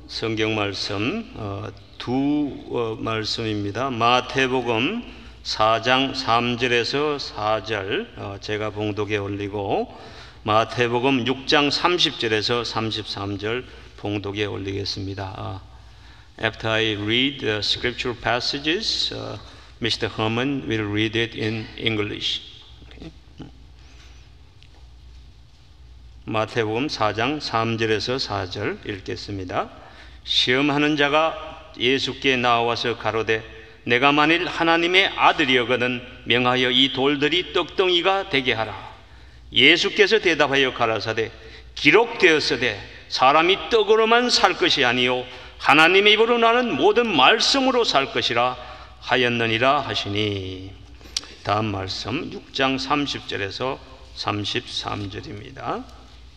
성경 말씀 두 말씀입니다. 마태복음 4장 3절에서 4절 제가 봉독에 올리고 마태복음 6장 30절에서 33절 봉독에 올리겠습니다. After I read the scripture passages, Mr. Herman will read it in English. Okay. 마태복음 4장 3절에서 4절 읽겠습니다. 시험하는 자가 예수께 나와서 가로되 내가 만일 하나님의 아들이여거든 명하여 이 돌들이 떡덩이가 되게 하라. 예수께서 대답하여 가라사대 기록되었으되 사람이 떡으로만 살 것이 아니요 하나님의 입으로 나는 모든 말씀으로 살 것이라 하였느니라 하시니. 다음 말씀 6장 30절에서 33절입니다.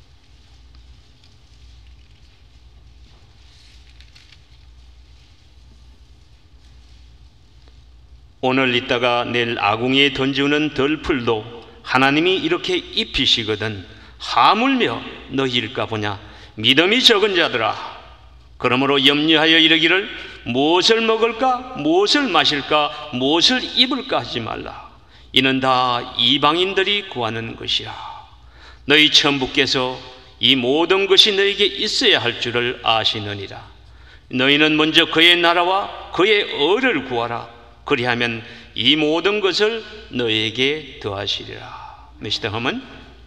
오늘 있다가 내일 아궁이에 던지우는 덜풀도 하나님이 이렇게 입히시거든 하물며 너희일까 보냐. 믿음이 적은 자들아, 그러므로 염려하여 이르기를 무엇을 먹을까 무엇을 마실까 무엇을 입을까 하지 말라. 이는 다 이방인들이 구하는 것이라. 너희 천부께서 이 모든 것이 너희에게 있어야 할 줄을 아시느니라. 너희는 먼저 그의 나라와 그의 의를 구하라. 그리하면 이 모든 것을 너희에게 더하시리라. Mr. Herman?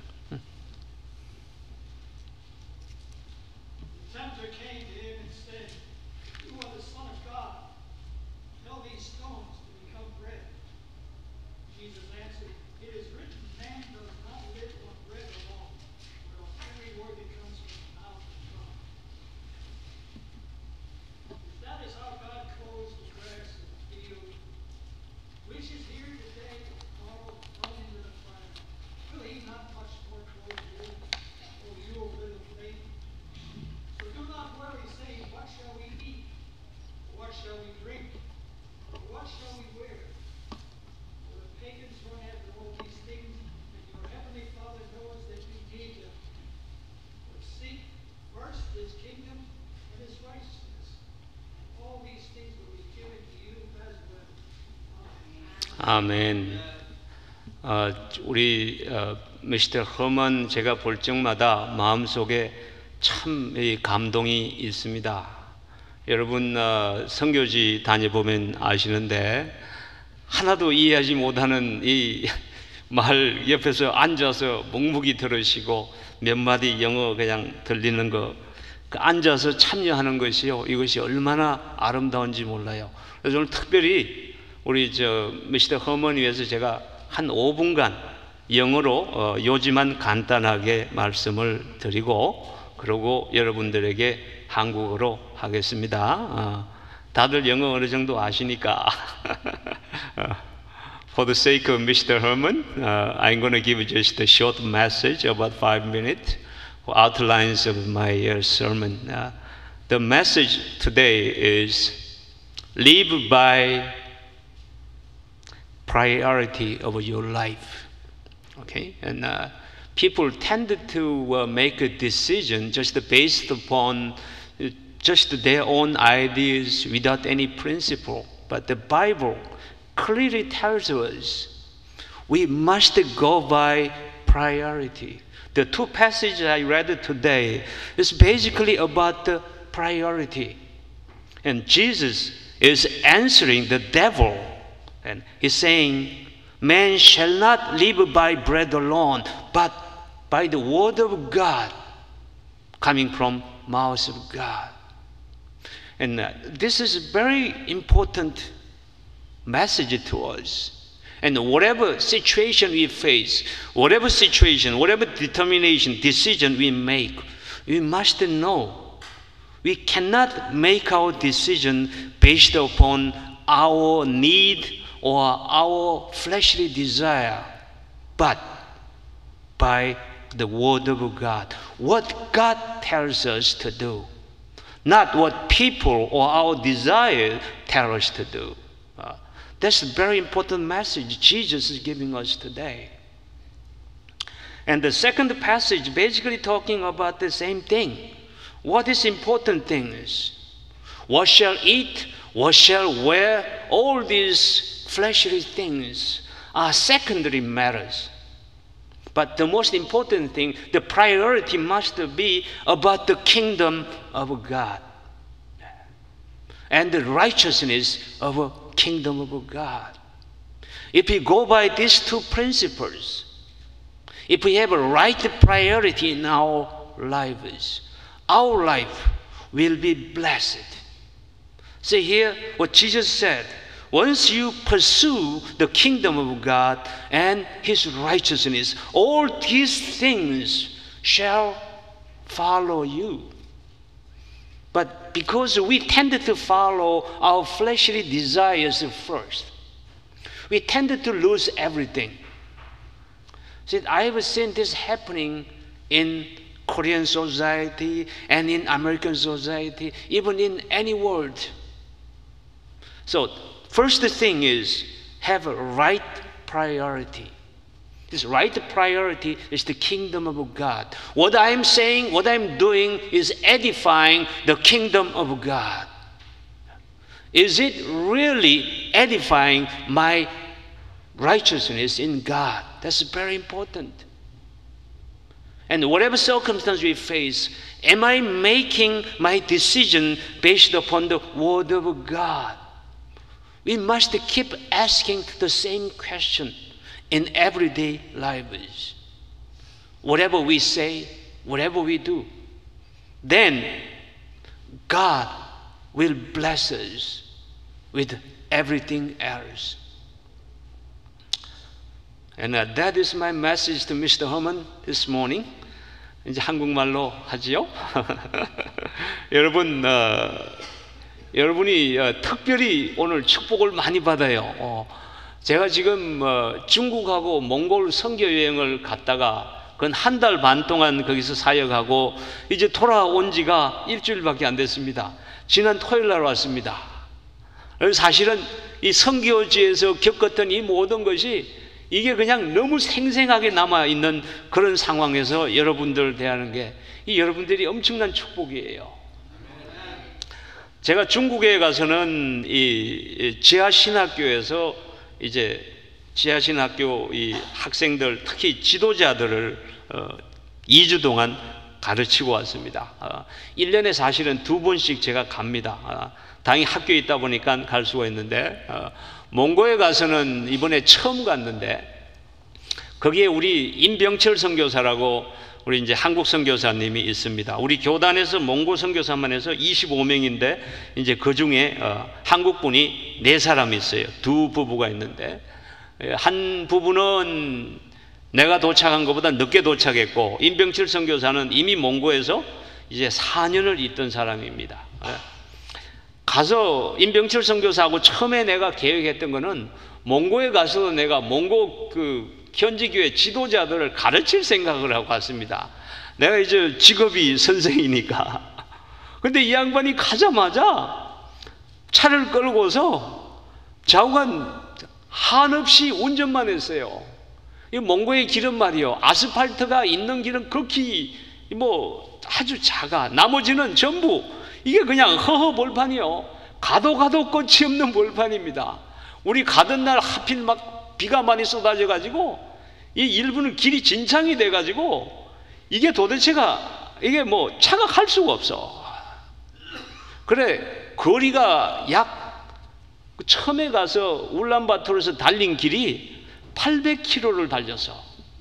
아멘. 우리 미스터 허먼 제가 볼 적마다 마음속에 참 감동이 있습니다. 여러분 선교지 다녀보면 아시는데 하나도 이해하지 못하는 이 말 옆에서 앉아서 묵묵히 들으시고 몇 마디 영어 그냥 들리는 거 앉아서 참여하는 것이요, 이것이 얼마나 아름다운지 몰라요. 그래서 오늘 특별히 우리 미스터 허먼 위해서 제가 한 5분간 영어로 요지만 간단하게 말씀을 드리고 그러고 여러분들에게 한국어로 하겠습니다. 다들 영어 어느 정도 아시니까 For the sake of Mr. Herman, I'm going to give just a short message, about 5 minutes, outlines of my sermon. The message today is live by priority of your life. Okay, and people tend to make a decision just based upon just their own ideas without any principle. But the Bible clearly tells us we must go by priority. The two passages I read today is basically about the priority, and Jesus is answering the devil. And he's saying, man shall not live by bread alone, but by the word of God coming from mouth of God. And this is a very important message to us. And whatever situation we face, whatever situation, whatever determination, decision we make, we must know we cannot make our decision based upon our need or our fleshly desire, but by the word of God, what God tells us to do, not what people or our desire tell us to do. That's a very important message Jesus is giving us today. And the second passage basically talking about the same thing. What is important things? What shall eat? What shall wear? All these fleshly things are secondary matters. But the most important thing, the priority must be about the kingdom of God and the righteousness of the kingdom of God. If we go by these two principles, if we have a right priority in our lives, our life will be blessed. See here what Jesus said. Once you pursue the kingdom of God and His righteousness, all these things shall follow you. But because we tended to follow our fleshly desires first, we tended to lose everything. See, I have seen this happening in Korean society and in American society, even in any world. So, first thing is have a right priority. This right priority is the kingdom of God. What I'm saying, what I'm doing is edifying the kingdom of God. Is it really edifying my righteousness in God? That's very important. And whatever circumstance we face, am I making my decision based upon the Word of God? We must keep asking the same question in everyday lives. Whatever we say, whatever we do, then God will bless us with everything else. And that is my message to Mr. Herman this morning. 이제 한국말로 하지요? 여러분이 특별히 오늘 축복을 많이 받아요. 제가 지금 중국하고 몽골 선교 여행을 갔다가 그건 한 달 반 동안 거기서 사역하고 이제 돌아온 지가 일주일밖에 안 됐습니다. 지난 토요일 날 왔습니다. 사실은 이 선교지에서 겪었던 이 모든 것이 이게 그냥 너무 생생하게 남아있는 그런 상황에서 여러분들 대하는 게 이 여러분들이 엄청난 축복이에요. 제가 중국에 가서는 이 지하신학교에서 이제 지하신학교 이 학생들 특히 지도자들을 2주 동안 가르치고 왔습니다. 1년에 사실은 2번씩 제가 갑니다. 당연히 학교에 있다 보니까 갈 수가 있는데 몽고에 가서는 이번에 처음 갔는데 거기에 우리 임병철 선교사라고 우리 이제 한국 선교사님이 있습니다. 우리 교단에서 몽고 선교사만 해서 25명인데 이제 그 중에 한국 분이 4사람이 있어요. 2 부부가 있는데 한 부부는 내가 도착한 것보다 늦게 도착했고 임병철 선교사는 이미 몽고에서 이제 4년을 있던 사람입니다. 가서 임병철 선교사하고 처음에 내가 계획했던 거는 몽고에 가서도 내가 몽고 그 현지 교회 지도자들을 가르칠 생각을 하고 갔습니다. 내가 이제 직업이 선생이니까. 근데 이 양반이 가자마자 차를 끌고서 좌우간 한없이 운전만 했어요. 이 몽고의 길은 말이요, 아스팔트가 있는 길은 극히 뭐 아주 작아. 나머지는 전부 이게 그냥 허허 벌판이요. 가도 끝이 없는 벌판입니다. 우리 가던 날 하필 막 비가 많이 쏟아져 가지고 이 일부는 길이 진창이 돼 가지고 이게 도대체가 이게 뭐 차가 갈 수가 없어. 그래 거리가 약 처음에 가서 울란바토르에서 달린 길이 800km를 달렸어.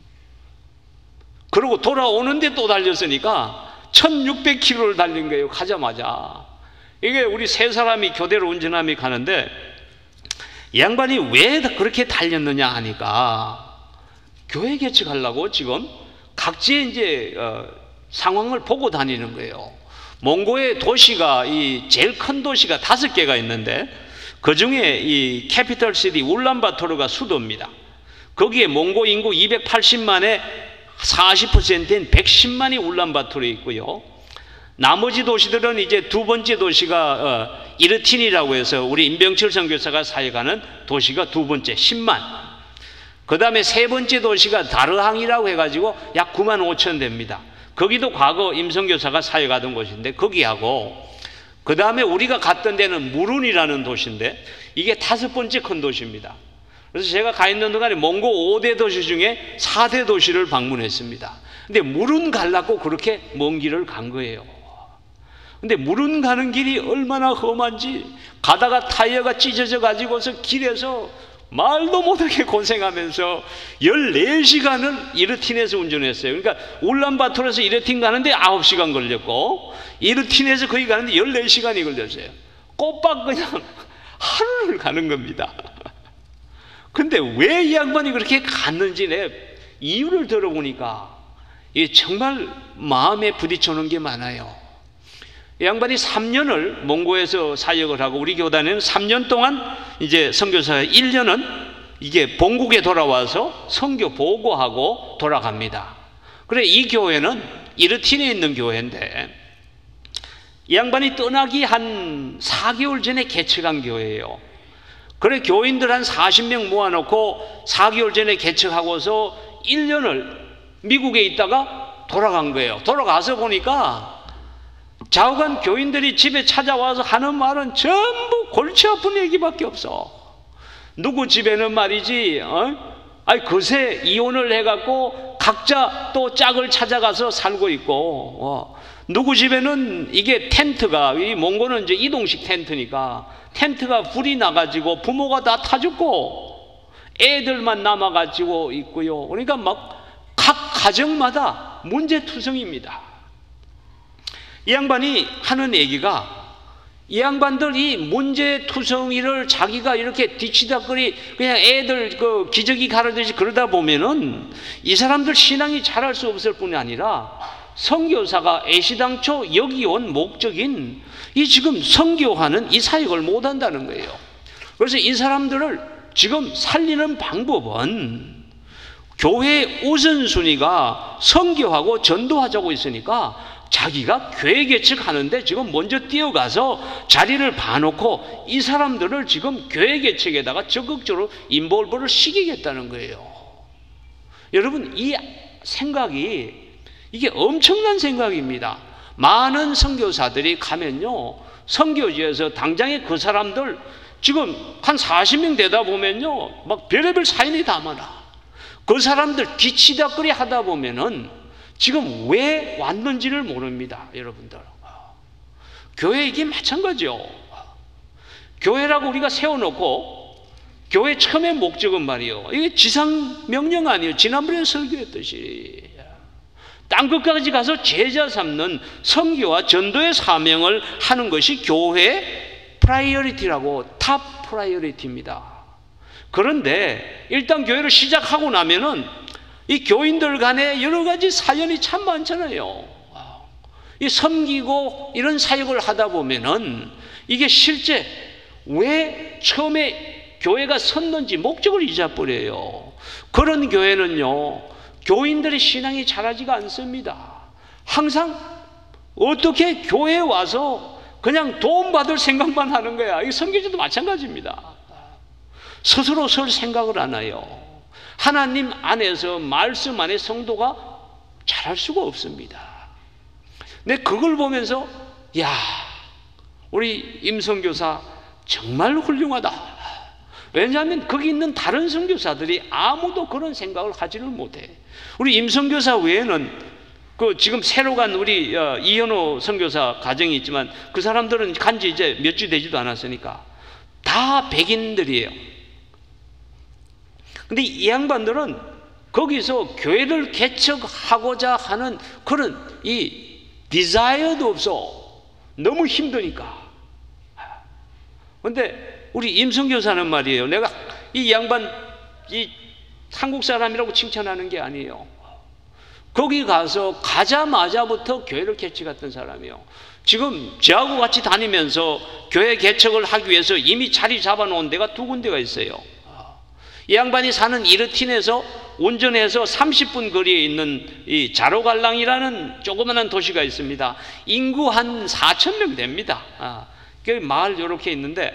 그리고 돌아오는데 또 달렸으니까 1600km를 달린 거예요. 가자마자. 이게 우리 3사람이 교대로 운전함이 가는데 이 양반이 왜 그렇게 달렸느냐 하니까 교회 개척하려고 지금 각지의 이제 상황을 보고 다니는 거예요. 몽고의 도시가 이 제일 큰 도시가 5개가 있는데 그 중에 이 캐피털 시티 울란바토르가 수도입니다. 거기에 몽고 인구 280만에 40%인 110만이 울란바토르에 있고요. 나머지 도시들은 이제 2번째 도시가 이르틴이라고 해서 우리 임병철 선교사가 사역하는 도시가 2번째 10만. 그 다음에 3번째 도시가 다르항이라고 해가지고 약 9만 5천 됩니다. 거기도 과거 임성교사가 사역하던 곳인데 거기하고 그 다음에 우리가 갔던 데는 무룬이라는 도시인데 이게 5번째 큰 도시입니다. 그래서 제가 가 있는 동안에 몽고 5대 도시 중에 4대 도시를 방문했습니다. 근데 무룬 가려고 그렇게 먼 길을 간 거예요. 근데 무룬 가는 길이 얼마나 험한지 가다가 타이어가 찢어져 가지고서 길에서 말도 못하게 고생하면서 14시간을 이르틴에서 운전했어요. 그러니까 울란바토르에서 이르틴 가는데 9시간 걸렸고 이르틴에서 거기 가는데 14시간이 걸렸어요. 꼬박 그냥 하루를 가는 겁니다. 근데 왜 이 양반이 그렇게 갔는지 내 이유를 들어보니까 이게 정말 마음에 부딪혀오는 게 많아요. 이 양반이 3년을 몽고에서 사역을 하고 우리 교단에는 3년 동안 이제 선교사 1년은 이게 본국에 돌아와서 선교 보고하고 돌아갑니다. 그래 이 교회는 이르틴에 있는 교회인데 이 양반이 떠나기 한 4개월 전에 개척한 교회예요. 그래 교인들 한 40명 모아놓고 4개월 전에 개척하고서 1년을 미국에 있다가 돌아간 거예요. 돌아가서 보니까 좌우간 교인들이 집에 찾아와서 하는 말은 전부 골치 아픈 얘기밖에 없어. 누구 집에는 말이지 아니 그새 이혼을 해갖고 각자 또 짝을 찾아가서 살고 있고 누구 집에는 이게 텐트가 이 몽고는 이제 이동식 텐트니까 텐트가 불이 나가지고 부모가 다 타 죽고 애들만 남아가지고 있고요. 그러니까 막 각 가정마다 문제투성입니다. 이 양반이 하는 얘기가 이 양반들 이 문제투성이를 자기가 이렇게 뒤치다거리 그냥 애들 그 기저귀 가르듯이 그러다 보면은 이 사람들 신앙이 자랄 수 없을 뿐이 아니라 선교사가 애시당초 여기 온 목적인 이 지금 선교하는 이 사역을 못한다는 거예요. 그래서 이 사람들을 지금 살리는 방법은 교회의 우선순위가 선교하고 전도하자고 있으니까 자기가 교회 개척하는데 지금 먼저 뛰어가서 자리를 봐놓고 이 사람들을 지금 교회 개척에다가 적극적으로 인볼브를 시키겠다는 거예요. 여러분 이 생각이 이게 엄청난 생각입니다. 많은 선교사들이 가면요 선교지에서 당장에 그 사람들 지금 한 40명 되다 보면요 막 별의별 사연이 다 많아. 그 사람들 뒤치다거리 하다 보면은 지금 왜 왔는지를 모릅니다. 여러분들 교회 이게 마찬가지요. 교회라고 우리가 세워놓고 교회 처음의 목적은 말이요 이게 지상명령 아니에요. 지난번에 설교했듯이 땅끝까지 가서 제자 삼는 선교와 전도의 사명을 하는 것이 교회의 프라이어리티라고 탑 프라이어리티입니다. 그런데 일단 교회를 시작하고 나면은 이 교인들 간에 여러 가지 사연이 참 많잖아요. 이 섬기고 이런 사역을 하다 보면은 이게 실제 왜 처음에 교회가 섰는지 목적을 잊어버려요. 그런 교회는요 교인들의 신앙이 자라지가 않습니다. 항상 어떻게 교회에 와서 그냥 도움 받을 생각만 하는 거야. 이 선교지도 마찬가지입니다. 스스로 설 생각을 안 해요. 하나님 안에서 말씀 안에 성도가 자랄 수가 없습니다. 근데 그걸 보면서 야 우리 임선교사 정말 훌륭하다. 왜냐하면 거기 있는 다른 선교사들이 아무도 그런 생각을 하지를 못해. 우리 임선교사 외에는 그 지금 새로 간 우리 이현호 선교사 가정이 있지만 그 사람들은 간지 이제 몇 주 되지도 않았으니까 다 백인들이에요. 근데 이 양반들은 거기서 교회를 개척하고자 하는 그런 이 디자이어도 없어. 너무 힘드니까. 근데 우리 임성교사는 말이에요. 내가 이 양반 이 한국 사람이라고 칭찬하는 게 아니에요. 거기 가서 가자마자부터 교회를 개척했던 사람이에요. 지금 저하고 같이 다니면서 교회 개척을 하기 위해서 이미 자리 잡아놓은 데가 2군데가 있어요. 이 양반이 사는 이르틴에서 운전해서 30분 거리에 있는 이 자로갈랑이라는 조그마한 도시가 있습니다. 인구 한 4,000명 됩니다. 그 마을 이렇게 있는데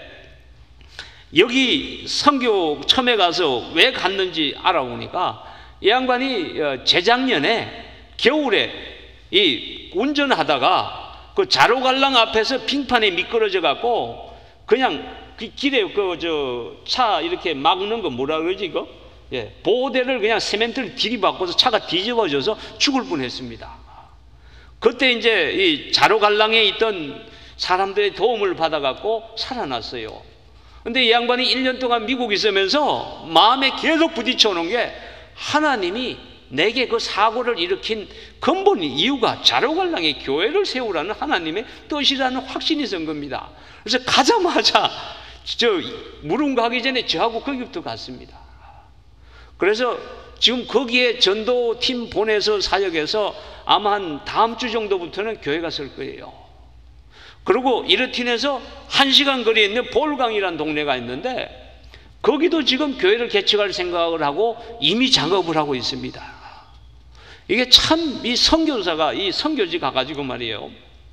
여기 선교 처음에 가서 왜 갔는지 알아보니까 이 양반이 재작년에 겨울에 이 운전하다가 그 자로갈랑 앞에서 빙판에 미끄러져 갖고 그냥 그 길에 그 저 차 이렇게 막는 거 뭐라 그러지 이거? 예, 보호대를 그냥 세멘트를 들이받고서 차가 뒤집어져서 죽을 뻔했습니다. 그때 이제 이 자로갈랑에 있던 사람들의 도움을 받아갖고 살아났어요. 근데 이 양반이 1년 동안 미국에 있으면서 마음에 계속 부딪혀오는 게 하나님이 내게 그 사고를 일으킨 근본 이유가 자로갈랑에 교회를 세우라는 하나님의 뜻이라는 확신이 선 겁니다. 그래서 가자마자 저 무릉 가기 전에 저하고 거기부터 갔습니다. 그래서 지금 거기에 전도팀 보내서 사역해서 아마 한 다음 주 정도부터는 교회가 설 거예요. 그리고 이르틴에서 1시간 거리에 있는 볼강이라는 동네가 있는데 거기도 지금 교회를 개척할 생각을 하고 이미 작업을 하고 있습니다. 이게 참 이 선교사가 이 선교지 가가지고 말이에요,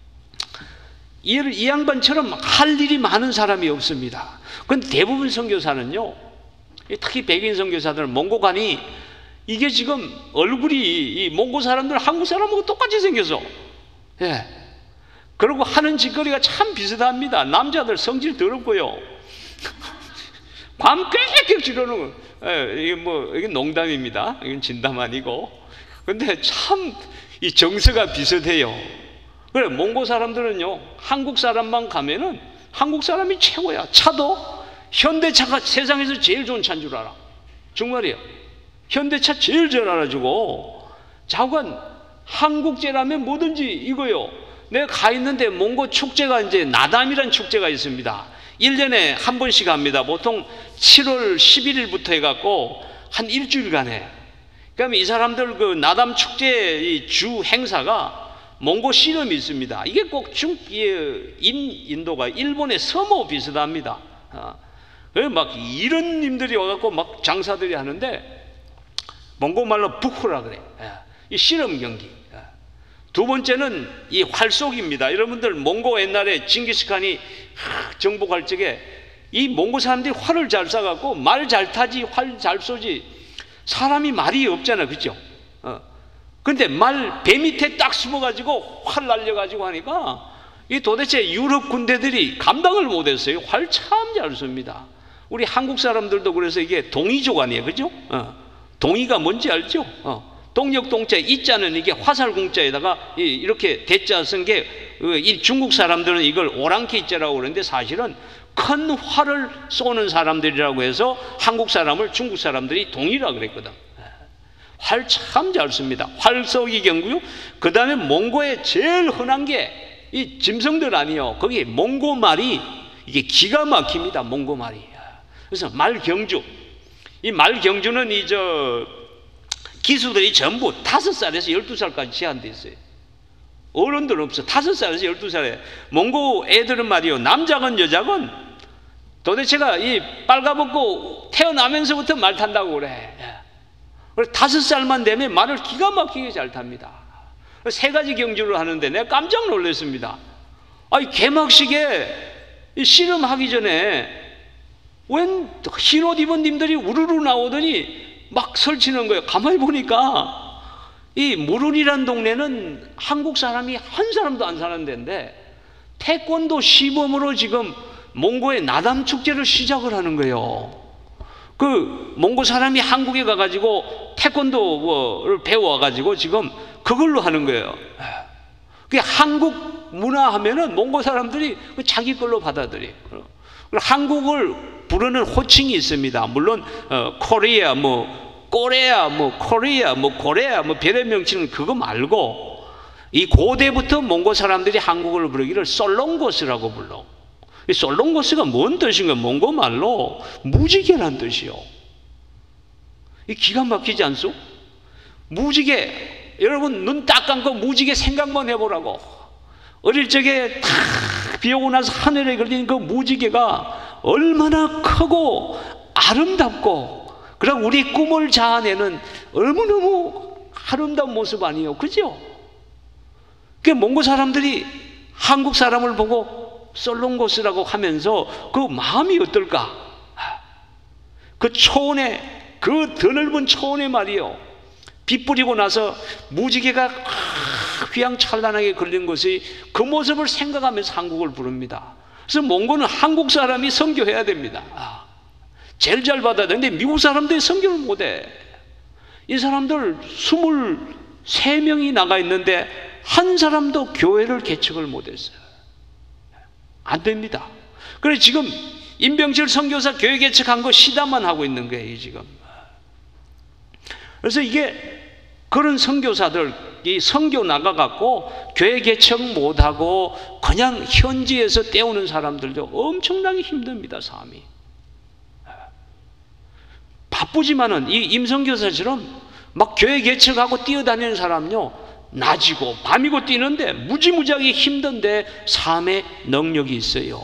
이 양반처럼 할 일이 많은 사람이 없습니다. 근데 대부분 선교사는요, 특히 백인 선교사들 몽고 가니 이게 지금 얼굴이 이 몽고 사람들 한국 사람하고 똑같이 생겨서, 예, 그리고 하는 짓거리가 참 비슷합니다. 남자들 성질 더럽고요. 밤 꽥꽥 지르는 거. 예, 이게 뭐 이게 농담입니다. 이건 진담 아니고. 근데 참 이 정서가 비슷해요. 그래, 몽고 사람들은요, 한국 사람만 가면은 한국 사람이 최고야. 차도 현대차가 세상에서 제일 좋은 차인 줄 알아. 정말이에요. 현대차 제일 잘 알아주고, 자관 한국제라면 뭐든지 이거요. 내가 가 있는데 몽고 축제가 이제 나담이라는 축제가 있습니다. 1년에 한 번씩 합니다. 보통 7월 11일부터 해갖고 한 일주일간에. 그러면 이 사람들 그 나담 축제의 주 행사가 몽고 씨름이 있습니다. 이게 꼭 인도가 일본의 서모 비슷합니다. 막 이런 님들이 와갖고 막 장사들이 하는데 몽고 말로 부쿠라 그래. 이 씨름 경기. 두 번째는 이 활쏘기입니다. 여러분들 몽고 옛날에 징기스칸이 정복할 적에 이 몽고 사람들이 활을 잘 쏴갖고 말 잘 타지 활 잘 쏘지 사람이 말이 없잖아, 그죠? 근데 배 밑에 딱 숨어가지고 활 날려가지고 하니까 이 도대체 유럽 군대들이 감당을 못했어요. 활 참 잘 쏩니다. 우리 한국 사람들도 그래서 이게 동이족 아니에요, 그죠? 동이가 뭔지 알죠? 동력동자 이자는 이게 화살궁자에다가 이렇게 대자 쓴 게 이 중국 사람들은 이걸 오랑캐 이자라고 그러는데 사실은 큰 활을 쏘는 사람들이라고 해서 한국 사람을 중국 사람들이 동이라 그랬거든. 활 참 잘 씁니다. 활 쏘기 경구요. 그 다음에 몽고에 제일 흔한 게 이 짐승들 아니요. 거기 몽고 말이 이게 기가 막힙니다. 몽고 말이. 그래서 말 경주. 이 말 경주는 기수들이 전부 5살에서 12살까지 제한돼 있어요. 어른들은 없어. 5살에서 12살에. 몽고 애들은 말이요, 남자건 여자건 도대체가 이 빨가벗고 태어나면서부터 말 탄다고 그래. 그래서 5살만 되면 말을 기가 막히게 잘 탑니다. 3가지 경주를 하는데 내가 깜짝 놀랐습니다. 아니, 개막식에 씨름하기 전에 웬 흰옷 입은 님들이 우르르 나오더니 막 설치는 거예요. 가만히 보니까 이 무룬이라는 동네는 한국 사람이 한 사람도 안 사는 데인데 태권도 시범으로 지금 몽고의 나담 축제를 시작을 하는 거예요. 그 몽고 사람이 한국에 가가지고 태권도를 배워가지고 지금 그걸로 하는 거예요. 그 한국 문화 하면은 몽고 사람들이 자기 걸로 받아들여. 한국을 부르는 호칭이 있습니다. 물론 코리아 꼬레아 코리아 고레아 별의 명칭은 그거 말고 이 고대부터 몽고 사람들이 한국어를 부르기를 솔롱고스라고 불러. 이 솔롱고스가 뭔 뜻인가? 몽고 말로 무지개란 뜻이요. 이 기가 막히지 않소? 무지개. 여러분 눈 딱 감고 무지개 생각만 해보라고. 어릴 적에 탁 비 오고 나서 하늘에 걸린 그 무지개가 얼마나 크고 아름답고, 그럼 우리 꿈을 자아내는 너무너무 아름다운 모습 아니에요, 그죠? 그 몽고 사람들이 한국 사람을 보고 솔롱고스라고 하면서 그 마음이 어떨까? 그 초원에, 그 드넓은 초원에 말이요, 비 뿌리고 나서 무지개가 휘황찬란하게 걸린 것이 그 모습을 생각하면서 한국을 부릅니다. 그래서 몽고는 한국 사람이 선교해야 됩니다. 제일 잘 받아야 되는데 미국 사람들이 선교를 못해. 이 사람들 23명이 나가 있는데 한 사람도 교회를 개척을 못했어요. 안 됩니다. 그래서 지금 임병철 선교사 교회 개척한 거 시담만 하고 있는 거예요 지금. 그래서 이게 그런 선교사들이 선교 나가갖고 교회 개척 못하고 그냥 현지에서 때우는 사람들도 엄청나게 힘듭니다. 삶이 바쁘지만은 이 임선교사처럼 막 교회 개척하고 뛰어다니는 사람요 낮이고 밤이고 뛰는데 무지무지하게 힘든데 삶의 능력이 있어요.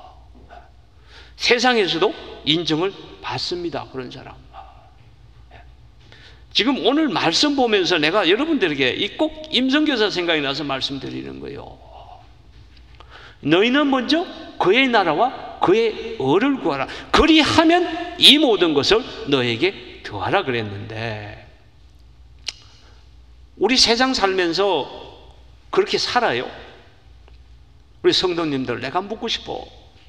세상에서도 인정을 받습니다. 그런 사람. 지금 오늘 말씀 보면서 내가 여러분들에게 꼭 임선교사 생각이 나서 말씀드리는 거예요. 너희는 먼저 그의 나라와 그의 의를 구하라. 그리하면 이 모든 것을 너에게 더하라 그랬는데 우리 세상 살면서 그렇게 살아요? 우리 성도님들 내가 묻고 싶어.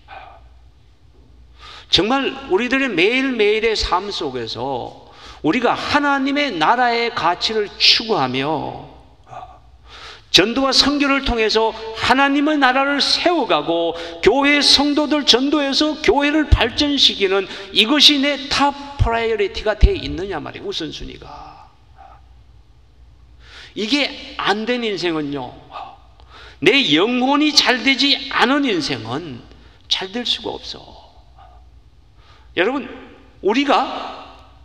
정말 우리들의 매일매일의 삶 속에서 우리가 하나님의 나라의 가치를 추구하며 전도와 선교를 통해서 하나님의 나라를 세워가고 교회 성도들 전도해서 교회를 발전시키는 이것이 내 탑 프라이어리티가 되어 있느냐 말이에요. 우선순위가. 이게 안 된 인생은요, 내 영혼이 잘 되지 않은 인생은 잘 될 수가 없어. 여러분, 우리가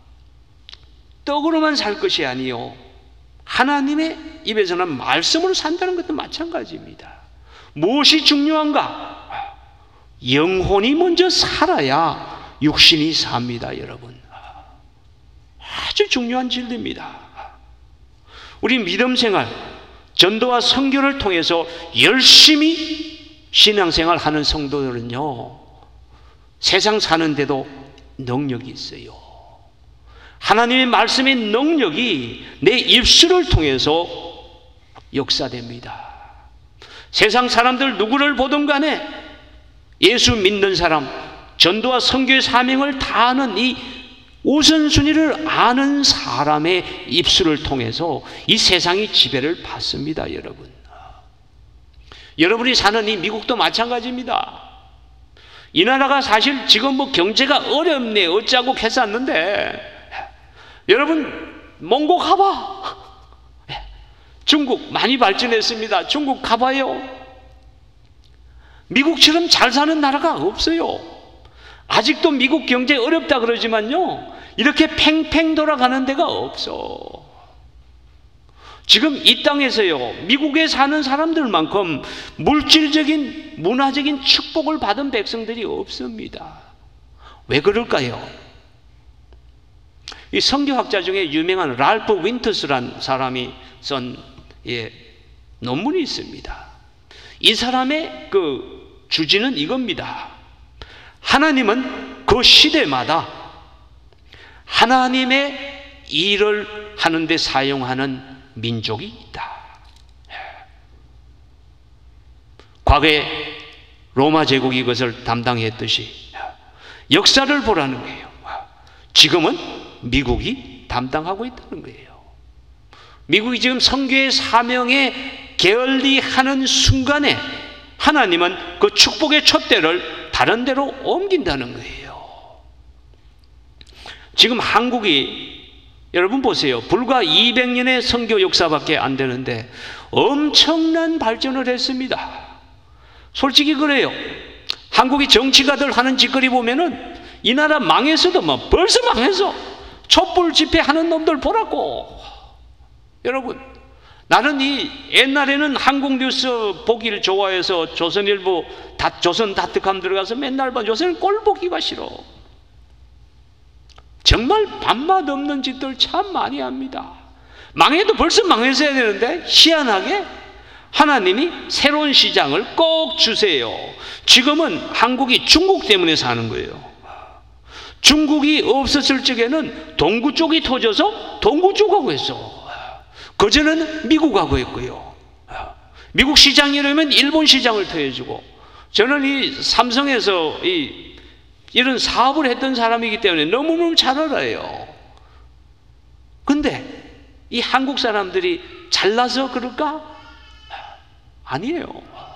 떡으로만 살 것이 아니요 하나님의 입에서는 말씀으로 산다는 것도 마찬가지입니다. 무엇이 중요한가? 영혼이 먼저 살아야 육신이 삽니다. 여러분, 아주 중요한 진리입니다. 우리 믿음생활, 전도와 선교를 통해서 열심히 신앙생활 하는 성도들은요 세상 사는데도 능력이 있어요. 하나님의 말씀의 능력이 내 입술을 통해서 역사됩니다. 세상 사람들 누구를 보든 간에 예수 믿는 사람, 전도와 선교의 사명을 다하는 이 우선순위를 아는 사람의 입술을 통해서 이 세상이 지배를 받습니다. 여러분, 여러분이 사는 이 미국도 마찬가지입니다. 이 나라가 사실 지금 뭐 경제가 어렵네 어쩌고 했었는데 여러분 몽고 가봐. 중국 많이 발전했습니다. 중국 가봐요. 미국처럼 잘 사는 나라가 없어요. 아직도 미국 경제 어렵다 그러지만요 이렇게 팽팽 돌아가는 데가 없어. 지금 이 땅에서요 미국에 사는 사람들만큼 물질적인 문화적인 축복을 받은 백성들이 없습니다. 왜 그럴까요? 이 선교학자 중에 유명한 랄프 윈터스라는 사람이 쓴 논문이 있습니다. 이 사람의 그 주제는 이겁니다. 하나님은 그 시대마다 하나님의 일을 하는데 사용하는 민족이 있다. 과거에 로마 제국이 이것을 담당했듯이 역사를 보라는 거예요. 지금은 미국이 담당하고 있다는 거예요. 미국이 지금 선교의 사명에 게을리하는 순간에 하나님은 그 축복의 촛대를 다른 데로 옮긴다는 거예요. 지금 한국이 여러분 보세요. 불과 200년의 선교 역사밖에 안 되는데 엄청난 발전을 했습니다. 솔직히 그래요. 한국이 정치가들 하는 짓거리 보면은 이 나라 망했어도 뭐 벌써 망해서 촛불 집회하는 놈들 보라고. 여러분, 나는 이 옛날에는 한국 뉴스 보기를 좋아해서 조선일보 조선닷컴 들어가서 맨날 봐. 요새는 꼴 보기가 싫어. 정말 밥맛 없는 짓들 참 많이 합니다. 망해도 벌써 망했어야 되는데 희한하게 하나님이 새로운 시장을 꼭 주세요. 지금은 한국이 중국 때문에 사는 거예요. 중국이 없었을 적에는 동구 쪽이 터져서 동구 쪽하고 했어. 그전에는 미국하고 했고요. 미국 시장이라면 일본 시장을 더해주고, 저는 이 삼성에서 이런 사업을 했던 사람이기 때문에 너무너무 잘 알아요. 근데 이 한국 사람들이 잘나서 그럴까? 아니에요.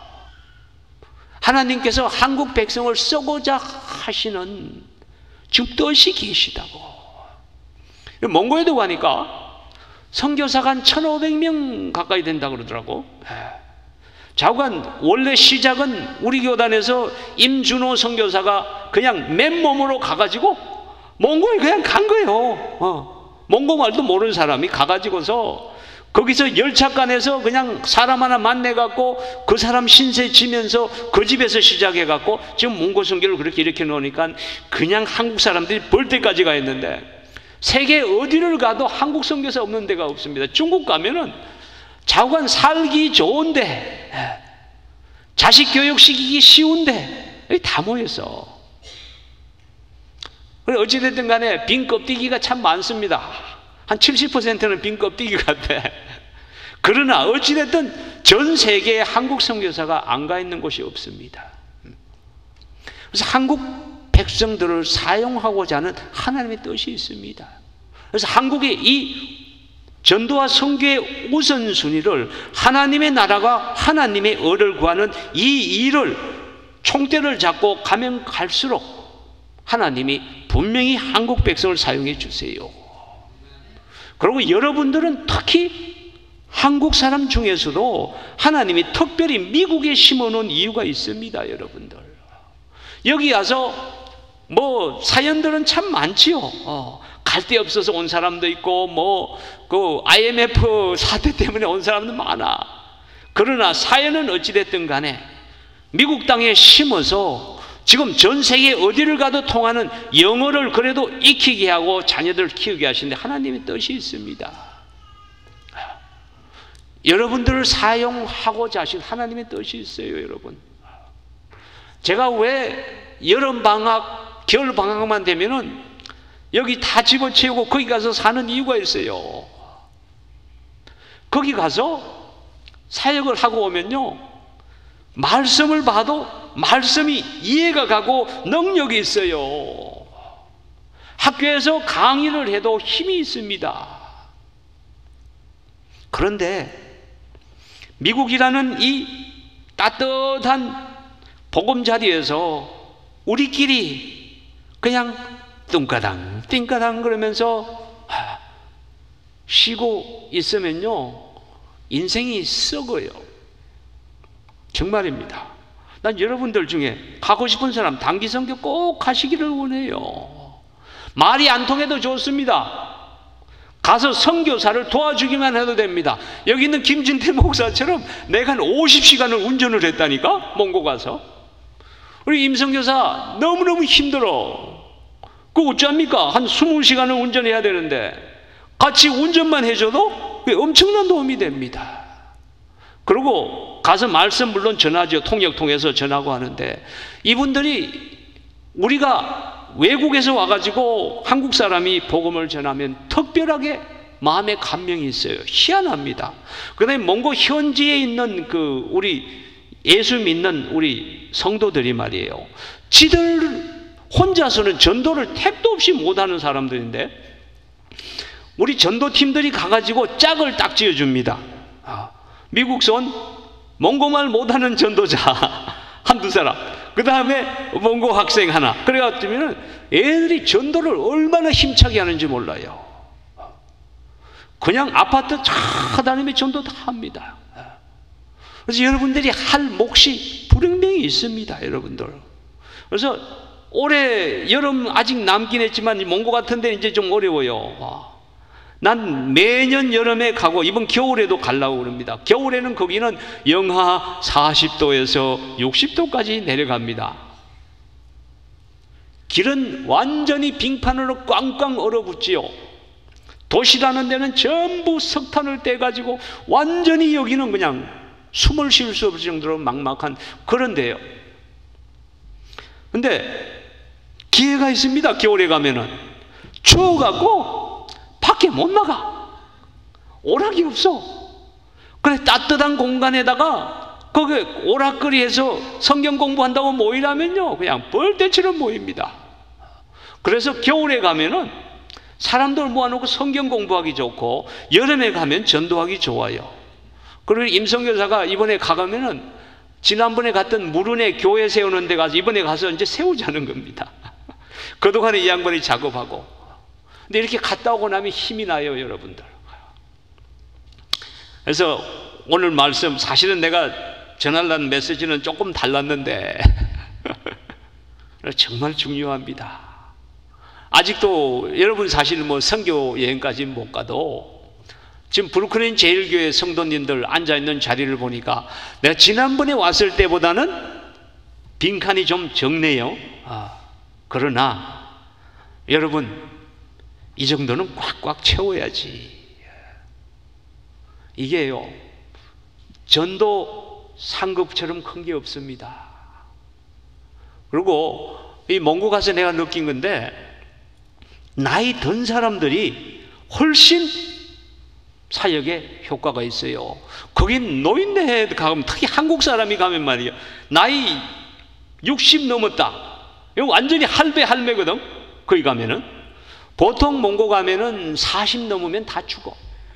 하나님께서 한국 백성을 쓰고자 하시는 지금 뜻이 계시다고. 몽고에도 가니까 선교사가 한 1,500명 가까이 된다고 그러더라고. 좌우간 원래 시작은 우리 교단에서 임준호 선교사가 그냥 맨몸으로 가가지고 몽고에 그냥 간 거예요. 몽고 말도 모르는 사람이 가가지고서 거기서 열차간에서 그냥 사람 하나 만나갖고 그 사람 신세 지면서 그 집에서 시작해갖고 지금 몽고 선교를 그렇게 일으켜 놓으니까 그냥 한국 사람들이 벌 때까지 가 있는데, 세계 어디를 가도 한국 선교사 없는 데가 없습니다. 중국 가면은 좌우간 살기 좋은데, 자식 교육 시키기 쉬운데 여기 다 모였어. 어찌됐든 간에 빈 껍데기가 참 많습니다. 한 70%는 빈 껍데기 같아. 그러나 어찌됐든 전 세계에 한국 선교사가 안 가 있는 곳이 없습니다. 그래서 한국 백성들을 사용하고자 하는 하나님의 뜻이 있습니다. 그래서 한국의 이 전도와 선교의 우선순위를 하나님의 나라가 하나님의 의를 구하는 이 일을 총대를 잡고 가면 갈수록 하나님이 분명히 한국 백성을 사용해 주세요. 그리고 여러분들은 특히 한국 사람 중에서도 하나님이 특별히 미국에 심어놓은 이유가 있습니다. 여러분들 여기 와서 뭐 사연들은 참 많지요. 갈 데 없어서 온 사람도 있고 그 IMF 사태 때문에 온 사람도 많아. 그러나 사연은 어찌됐든 간에 미국 땅에 심어서 지금 전 세계 어디를 가도 통하는 영어를 그래도 익히게 하고 자녀들을 키우게 하시는데 하나님의 뜻이 있습니다. 여러분들을 사용하고자 하신 하나님의 뜻이 있어요. 여러분, 제가 왜 여름방학 겨울방학만 되면은 여기 다 집어채우고 거기 가서 사는 이유가 있어요. 거기 가서 사역을 하고 오면요, 말씀을 봐도 말씀이 이해가 가고 능력이 있어요. 학교에서 강의를 해도 힘이 있습니다. 그런데 미국이라는 이 따뜻한 보금자리에서 우리끼리 그냥 뚱까당 띵까당 그러면서 쉬고 있으면요, 인생이 썩어요. 정말입니다. 난 여러분들 중에 가고 싶은 사람 단기 선교 꼭 가시기를 원해요. 말이 안 통해도 좋습니다. 가서 선교사를 도와주기만 해도 됩니다. 여기 있는 김진태 목사처럼 내가 한 50시간을 운전을 했다니까, 몽고 가서. 우리 임선교사 너무너무 힘들어. 그 어쩝니까? 한 20시간을 운전해야 되는데 같이 운전만 해줘도 엄청난 도움이 됩니다. 그리고 가서 말씀 물론 전하죠. 통역 통해서 전하고 하는데, 이분들이 우리가 외국에서 와가지고 한국 사람이 복음을 전하면 특별하게 마음에 감명이 있어요. 희한합니다. 그 다음에 몽고 현지에 있는 우리 예수 믿는 우리 성도들이 말이에요, 지들 혼자서는 전도를 택도 없이 못하는 사람들인데 우리 전도팀들이 가가지고 짝을 딱 지어줍니다. 미국서 온 몽고말 못하는 전도자 한두 사람, 그 다음에 몽고 학생 하나, 그래가지고 애들이 전도를 얼마나 힘차게 하는지 몰라요. 그냥 아파트 차다니며 전도 다 합니다. 그래서 여러분들이 할 몫이 분명히 있습니다. 여러분들. 그래서 올해 여름 아직 남긴 했지만 몽고 같은 데는 이제 좀 어려워요. 난 매년 여름에 가고 이번 겨울에도 가려고 그럽니다. 겨울에는 거기는 영하 40도에서 60도까지 내려갑니다. 길은 완전히 빙판으로 꽝꽝 얼어붙지요. 도시라는 데는 전부 석탄을 떼가지고 완전히 여기는 그냥 숨을 쉴 수 없을 정도로 막막한 그런 데요. 근데 기회가 있습니다. 겨울에 가면은 추워갖고 밖에 못 나가. 오락이 없어. 그래, 따뜻한 공간에다가 거기 오락거리에서 성경 공부한다고 모이라면요, 그냥 벌떼처럼 모입니다. 그래서 겨울에 가면은 사람들 모아놓고 성경 공부하기 좋고, 여름에 가면 전도하기 좋아요. 그리고 임성교사가 이번에 가가면은 지난번에 갔던 무른에 교회 세우는 데 가서 이번에 가서 이제 세우자는 겁니다. 그동안에 이 양반이 작업하고. 근데 이렇게 갔다 오고 나면 힘이 나요, 여러분들. 그래서 오늘 말씀, 사실은 내가 전하려는 메시지는 조금 달랐는데 정말 중요합니다. 아직도 여러분 사실 뭐 선교 여행까지는 못 가도 지금 브루클린 제일교회 성도님들 앉아있는 자리를 보니까 내가 지난번에 왔을 때보다는 빈칸이 좀 적네요. 그러나 여러분, 이 정도는 꽉꽉 채워야지. 이게요, 전도 상급처럼 큰 게 없습니다. 그리고 이 몽고 가서 내가 느낀 건데, 나이 든 사람들이 훨씬 사역에 효과가 있어요. 거긴 노인네 가면, 특히 한국 사람이 가면 말이에요, 나이 60 넘었다, 이거 완전히 할배거든. 거기 가면은 보통 몽고 가면은 40 넘으면 다 죽어.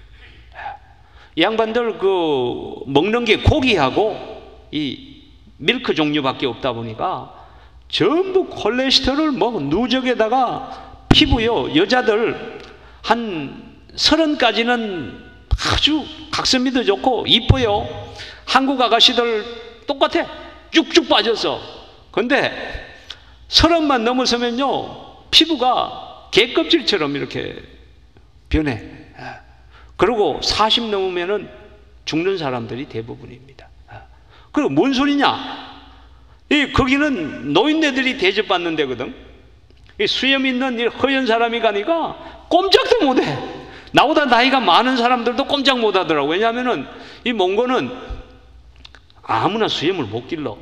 이 양반들 그 먹는 게 고기하고 이 밀크 종류밖에 없다 보니까 전부 콜레스테롤 뭐 누적에다가 피부요, 여자들 한 30까지는 아주 각선미도 좋고 이뻐요. 한국 아가씨들 똑같아, 쭉쭉 빠졌어. 근데 30만 넘어서면요, 피부가 개껍질처럼 이렇게 변해. 그리고 40 넘으면은 죽는 사람들이 대부분입니다. 그리고 뭔 소리냐? 거기는 노인네들이 대접받는 데거든. 수염 있는 허연 사람이 가니까 꼼짝도 못해. 나보다 나이가 많은 사람들도 꼼짝 못하더라고. 왜냐하면은 이 몽고는 아무나 수염을 못 길러.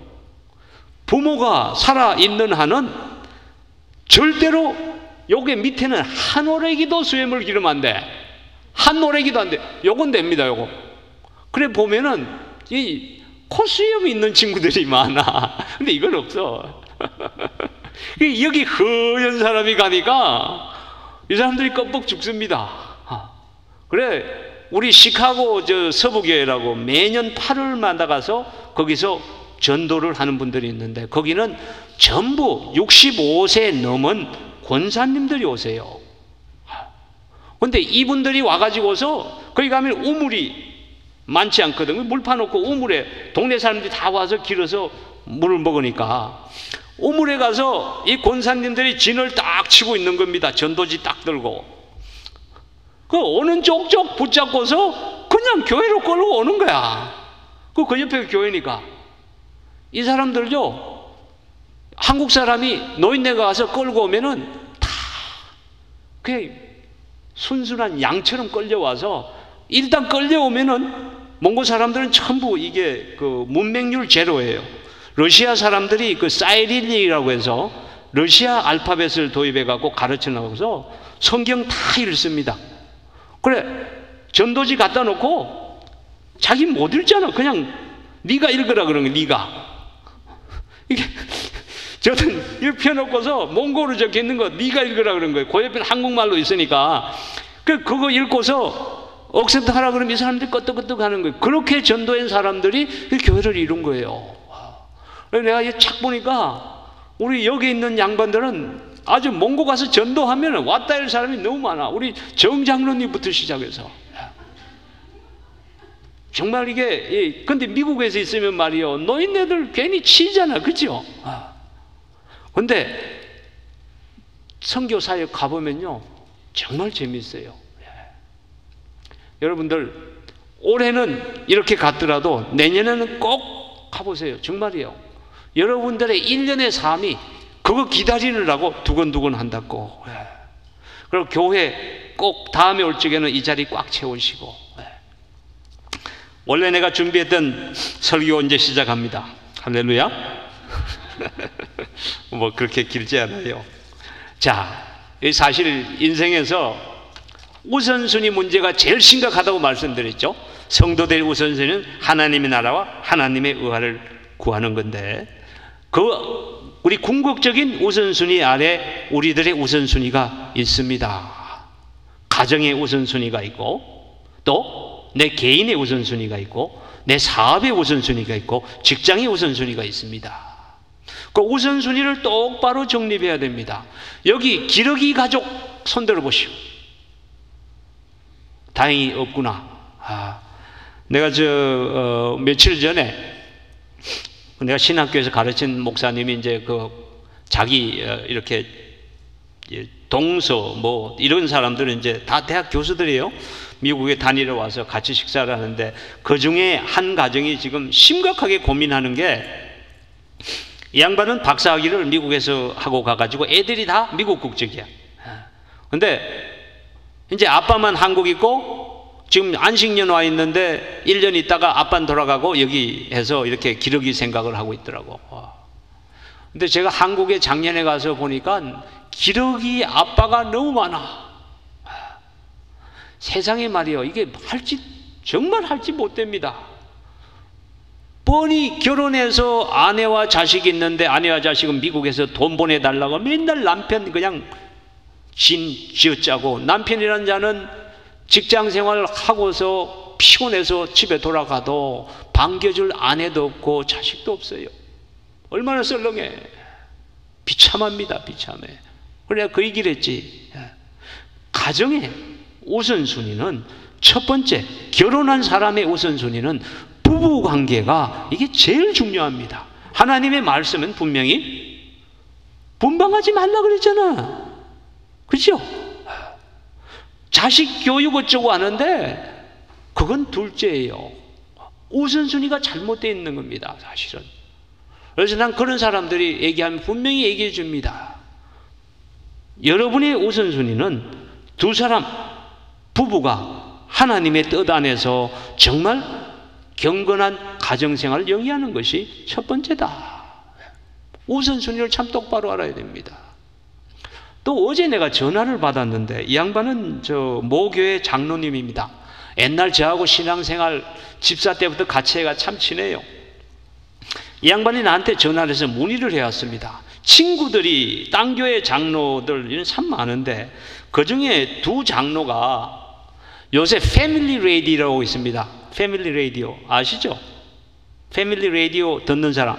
부모가 살아있는 한은 절대로 여기 밑에는 한 오래기도 수염을 기르면 안 돼. 한 오래기도 안 돼. 요건 됩니다, 요거. 그래 보면은 이 콧수염이 있는 친구들이 많아. 근데 이건 없어. 여기 허연 사람이 가니까 이 사람들이 껌뻑 죽습니다. 그래, 우리 시카고 서부교회라고 매년 8월마다 가서 거기서 전도를 하는 분들이 있는데, 거기는 전부 65세 넘은 권사님들이 오세요. 근데 이분들이 와가지고서 거기 가면 우물이 많지 않거든요. 물 파놓고 우물에 동네 사람들이 다 와서 길어서 물을 먹으니까 우물에 가서 이 권사님들이 진을 딱 치고 있는 겁니다. 전도지 딱 들고. 그 오는 쪽쪽 붙잡고서 그냥 교회로 끌고 오는 거야. 그 옆에 교회니까. 이 사람들요, 한국 사람이 노인네가 와서 끌고 오면은 다 그냥 순순한 양처럼 끌려와서, 일단 끌려오면은 몽고 사람들은 전부 이게 그 문맹률 제로예요. 러시아 사람들이 그 사이릴리라고 해서 러시아 알파벳을 도입해 갖고 가르쳐 나가서 성경 다 읽습니다. 그래, 전도지 갖다 놓고 자기 못 읽잖아. 그냥 네가 읽으라 그러는 거야. 네가. 이게 저는 이렇게 펴놓고서 몽고로 적혀 있는 거 네가 읽으라 그런 거예요. 그 옆에는 한국말로 있으니까 그거 읽고서 억셉트 하라 그러면 이 사람들이 끄떡끄떡 하는 거예요. 그렇게 전도한 사람들이 교회를 이룬 거예요. 내가 이 책 보니까 우리 여기 있는 양반들은 아주 몽고 가서 전도하면 왔다 할 사람이 너무 많아. 우리 정장로님부터 시작해서. 정말 이게, 근데 미국에서 있으면 말이요, 노인네들 괜히 치잖아. 그죠? 근데 선교사역 가보면요, 정말 재밌어요. 여러분들 올해는 이렇게 갔더라도 내년에는 꼭 가보세요. 정말이에요. 여러분들의 1년의 삶이 그거 기다리느라고 두근두근 한다고. 그리고 교회 꼭 다음에 올 적에는 이 자리 꽉 채우시고. 원래 내가 준비했던 설교 이제 시작합니다. 할렐루야. 뭐 그렇게 길지 않아요. 자, 사실 인생에서 우선순위 문제가 제일 심각하다고 말씀드렸죠. 성도들의 우선순위는 하나님의 나라와 하나님의 의를 구하는 건데, 우리 궁극적인 우선순위 아래 우리들의 우선순위가 있습니다. 가정의 우선순위가 있고, 또 내 개인의 우선순위가 있고, 내 사업의 우선순위가 있고, 직장의 우선순위가 있습니다. 그 우선순위를 똑바로 정립해야 됩니다. 여기 기러기 가족 손들어 보시오. 다행히 없구나. 내가 며칠 전에 내가 신학교에서 가르친 목사님이 이제 자기 이렇게 동서 뭐 이런 사람들은 이제 다 대학 교수들이에요. 미국에 다니러 와서 같이 식사를 하는데, 그 중에 한 가정이 지금 심각하게 고민하는 게, 이 양반은 박사학위를 미국에서 하고 가가지고 애들이 다 미국 국적이야. 근데 이제 아빠만 한국 있고 지금 안식년 와 있는데 1년 있다가 아빠는 돌아가고 여기 해서 이렇게 기러기 생각을 하고 있더라고. 근데 제가 한국에 작년에 가서 보니까 기러기 아빠가 너무 많아. 세상에 말이요, 이게 정말 할지 못됩니다. 뻔히 결혼해서 아내와 자식이 있는데, 아내와 자식은 미국에서 돈 보내달라고 맨날 남편 그냥 쥐어짜고, 남편이라는 자는 직장 생활을 하고서 피곤해서 집에 돌아가도 반겨줄 아내도 없고 자식도 없어요. 얼마나 썰렁해. 비참합니다. 비참해. 그래 그 얘기를 했지. 가정의 우선순위는, 첫 번째 결혼한 사람의 우선순위는 부부관계가, 이게 제일 중요합니다. 하나님의 말씀은 분명히 분방하지 말라 그랬잖아. 그렇죠? 자식 교육 어쩌고 하는데 그건 둘째예요. 우선순위가 잘못되어 있는 겁니다, 사실은. 그래서 난 그런 사람들이 얘기하면 분명히 얘기해 줍니다. 여러분의 우선순위는 두 사람, 부부가 하나님의 뜻 안에서 정말 경건한 가정생활을 영위하는 것이 첫 번째다. 우선순위를 참 똑바로 알아야 됩니다. 또 어제 내가 전화를 받았는데, 이 양반은 모교회 장로님입니다. 옛날 저하고 신앙생활 집사 때부터 같이 해가 참 친해요. 이 양반이 나한테 전화를 해서 문의를 해왔습니다. 친구들이 딴 교회 장로들 참 많은데, 그 중에 두 장로가 요새 패밀리 레디오라고 있습니다. 패밀리 레디오 아시죠? 패밀리 레디오 듣는 사람.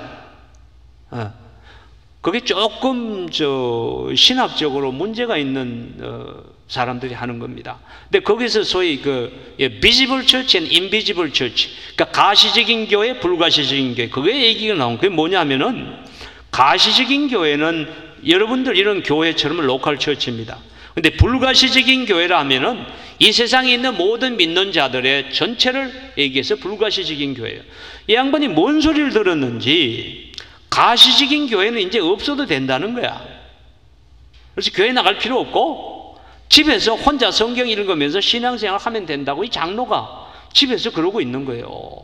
그게 조금 신학적으로 문제가 있는 사람들이 하는 겁니다. 근데 거기서 소위 visible church and invisible church, 그러니까 가시적인 교회, 불가시적인 교회, 그게 얘기가 나온. 그게 뭐냐면은, 가시적인 교회는 여러분들 이런 교회처럼 로컬 처치입니다. 근데 불가시적인 교회라 하면은 이 세상에 있는 모든 믿는 자들의 전체를 얘기해서 불가시적인 교회예요. 이 양반이 뭔 소리를 들었는지, 가시적인 교회는 이제 없어도 된다는 거야. 그래서 교회 나갈 필요 없고 집에서 혼자 성경 읽으면서 신앙생활 하면 된다고 이 장로가 집에서 그러고 있는 거예요.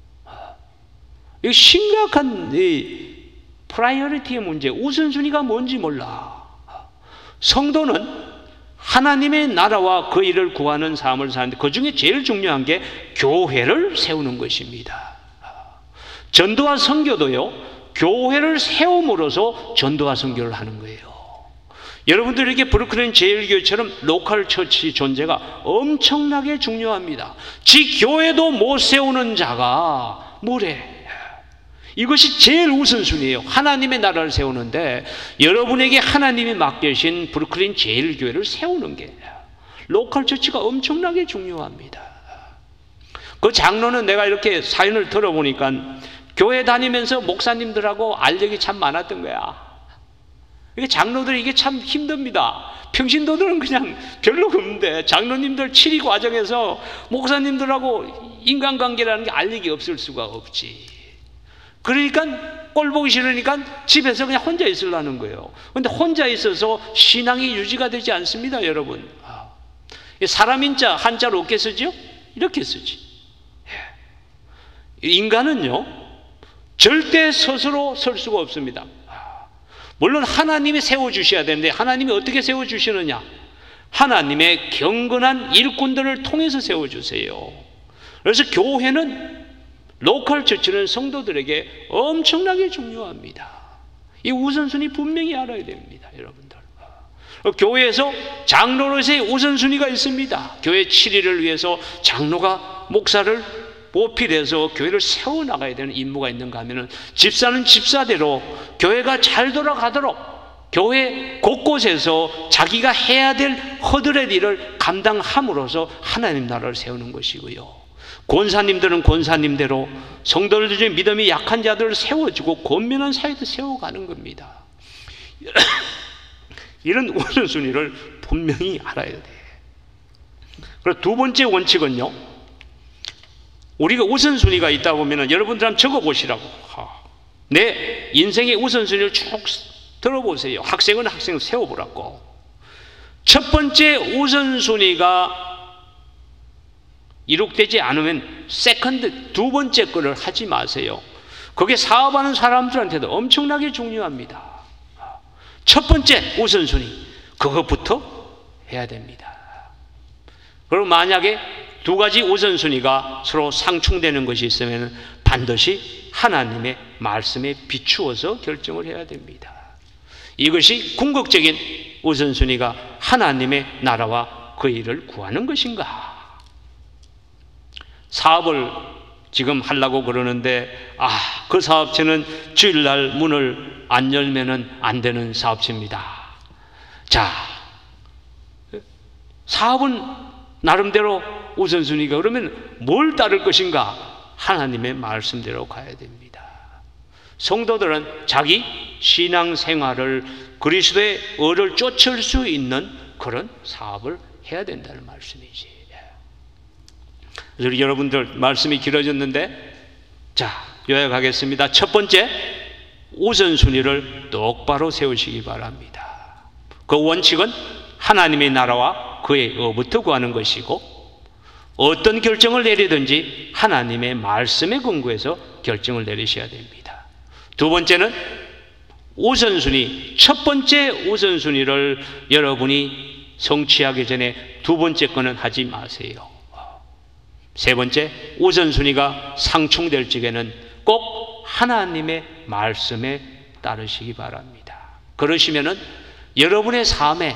이거 심각한 프라이어리티의 문제, 우선순위가 뭔지 몰라. 성도는 하나님의 나라와 그 일을 구하는 삶을 사는데, 그 중에 제일 중요한 게 교회를 세우는 것입니다. 전도와 선교도요, 교회를 세움으로써 전도와 선교를 하는 거예요. 여러분들에게 브루클린 제일교회처럼 로컬 처치 존재가 엄청나게 중요합니다. 지 교회도 못 세우는 자가 뭐래? 이것이 제일 우선순위예요. 하나님의 나라를 세우는데, 여러분에게 하나님이 맡기신 브루클린 제일교회를 세우는 게, 로컬 처치가 엄청나게 중요합니다. 그 장로는 내가 이렇게 사연을 들어보니까 교회 다니면서 목사님들하고 알력이 참 많았던 거야. 이게 장로들이 이게 참 힘듭니다. 평신도들은 그냥 별로 없는데, 장로님들 치리 과정에서 목사님들하고 인간관계라는 게 알력이 없을 수가 없지. 그러니까 꼴 보기 싫으니까 집에서 그냥 혼자 있으려는 거예요. 그런데 혼자 있어서 신앙이 유지가 되지 않습니다, 여러분. 사람인자 한자로 어떻게 쓰죠? 이렇게 쓰지. 인간은요, 절대 스스로 설 수가 없습니다. 물론 하나님이 세워주셔야 되는데, 하나님이 어떻게 세워주시느냐? 하나님의 경건한 일꾼들을 통해서 세워주세요. 그래서 교회는, 로컬 처치는 성도들에게 엄청나게 중요합니다. 이 우선순위 분명히 알아야 됩니다, 여러분들. 교회에서 장로로서의 우선순위가 있습니다. 교회 7일을 위해서 장로가 목사를 보필해서 교회를 세워나가야 되는 임무가 있는가 하면은, 집사는 집사대로 교회가 잘 돌아가도록 교회 곳곳에서 자기가 해야 될 허들의 일을 감당함으로써 하나님 나라를 세우는 것이고요. 권사님들은 권사님대로 성도들 중에 믿음이 약한 자들을 세워주고 권면한 사회도 세워가는 겁니다. 이런 우선순위를 분명히 알아야 돼. 그리고 두 번째 원칙은요, 우리가 우선순위가 있다 보면 여러분들 한번 적어보시라고. 내 인생의 우선순위를 쭉 들어보세요. 학생은 학생을 세워보라고. 첫 번째 우선순위가 이룩되지 않으면 세컨드, 두 번째 거를 하지 마세요. 그게 사업하는 사람들한테도 엄청나게 중요합니다. 첫 번째 우선순위, 그것부터 해야 됩니다. 그리고 만약에 두 가지 우선순위가 서로 상충되는 것이 있으면 반드시 하나님의 말씀에 비추어서 결정을 해야 됩니다. 이것이 궁극적인 우선순위가 하나님의 나라와 그 일을 구하는 것인가? 사업을 지금 하려고 그러는데, 그 사업체는 주일날 문을 안 열면은 안 되는 사업체입니다. 자, 사업은 나름대로 우선순위가, 그러면 뭘 따를 것인가? 하나님의 말씀대로 가야 됩니다. 성도들은 자기 신앙생활을 그리스도의 의를 쫓을 수 있는 그런 사업을 해야 된다는 말씀이지. 그래서 여러분들 말씀이 길어졌는데, 자, 요약하겠습니다. 첫 번째, 우선순위를 똑바로 세우시기 바랍니다. 그 원칙은 하나님의 나라와 그의 의부터 구하는 것이고, 어떤 결정을 내리든지 하나님의 말씀에 근거해서 결정을 내리셔야 됩니다. 두 번째는 우선순위, 첫 번째 우선순위를 여러분이 성취하기 전에 두 번째 거는 하지 마세요. 세 번째, 우선순위가 상충될 적에는 꼭 하나님의 말씀에 따르시기 바랍니다. 그러시면은 여러분의 삶에,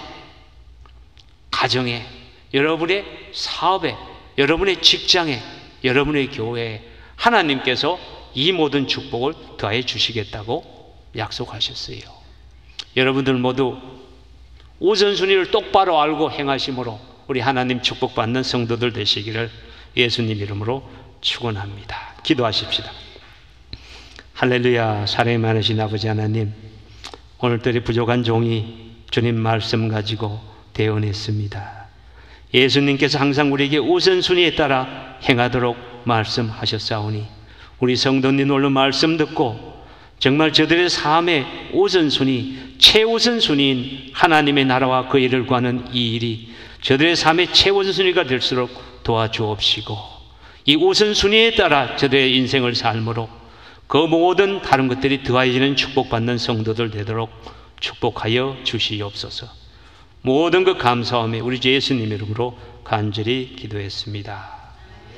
가정에, 여러분의 사업에, 여러분의 직장에, 여러분의 교회에 하나님께서 이 모든 축복을 더해 주시겠다고 약속하셨어요. 여러분들 모두 우선순위를 똑바로 알고 행하심으로 우리 하나님 축복받는 성도들 되시기를 예수님 이름으로 축원합니다. 기도하십시다. 할렐루야. 사랑이 많으신 아버지 하나님, 오늘들의 부족한 종이 주님 말씀 가지고 대언했습니다. 예수님께서 항상 우리에게 우선순위에 따라 행하도록 말씀하셨사오니, 우리 성도님 오늘 말씀 듣고 정말 저들의 삶의 우선순위, 최우선순위인 하나님의 나라와 그 일을 구하는 이 일이 저들의 삶의 최우선순위가 될수록 도와주옵시고, 이 우선순위에 따라 저들의 인생을 삶으로 그 모든 다른 것들이 더해지는 축복받는 성도들 되도록 축복하여 주시옵소서. 모든 것 감사하며 우리 주 예수님 이름으로 간절히 기도했습니다.